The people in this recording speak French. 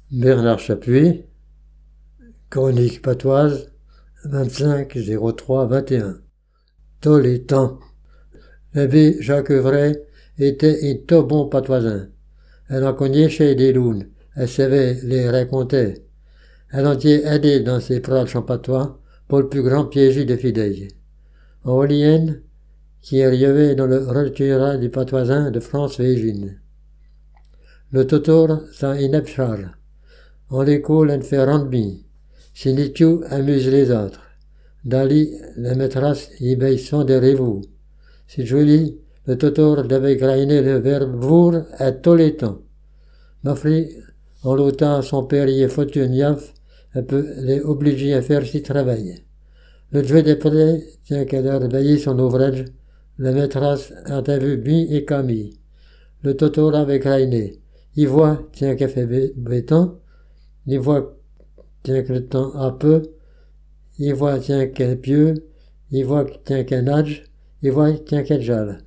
Bernard Chapuis, Chronique patoise, 25-03-21. Tous les temps. L'abbé Jacques Evray était un tout bon patoisin. Elle en cognait chez des lounes, elle savait les raconter. Elle en était aidée dans ses prates champatois pour le plus grand piégis de fidèles. En Olienne, qui arrivait dans le retirage du patoisin de France Végine. Le tutor s'en inapchar. En l'école, elle fait randemi. Si les tout amuse les autres. Dali, la maîtresse, y baissant des rêves. C'est joli, le tutor devait grainer le verbe voir à tous les temps. Nofri, en l'autant son père y est foutu une yaf, elle peut les obliger à faire si travail. Le jeu des prêts, tient qu'elle a réveillé son ouvrage, la maîtresse a vu bien et Camille. Le tutor avait grainé. Il voit, tiens qu'elle fait béton, il voit, tiens que le temps a peu, il voit, tiens qu'elle est pieux, il voit, tiens qu'elle nage, il voit, tiens qu'elle jale.